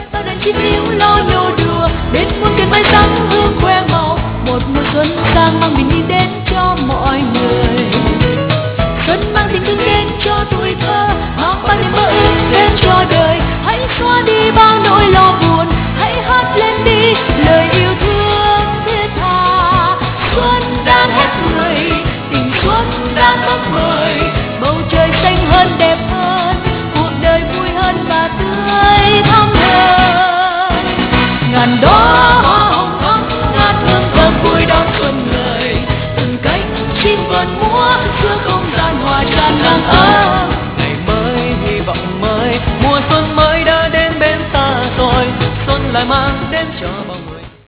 bao đàn chim líu lo nhô đùa bên muôn cây mai sáng hương khoe màu, một mùa xuân sang mang bình yên đến cho mọi người. Xuân mang tình thương đến cho tuổi thơ, mang bao niềm mơ ước đến cho đời. Hãy xóa đi bao nỗi lo buồn, hãy hát lên đi lời yêu thương thiết tha. Xuân đang hé cười, tình xuân đang ấp mơ.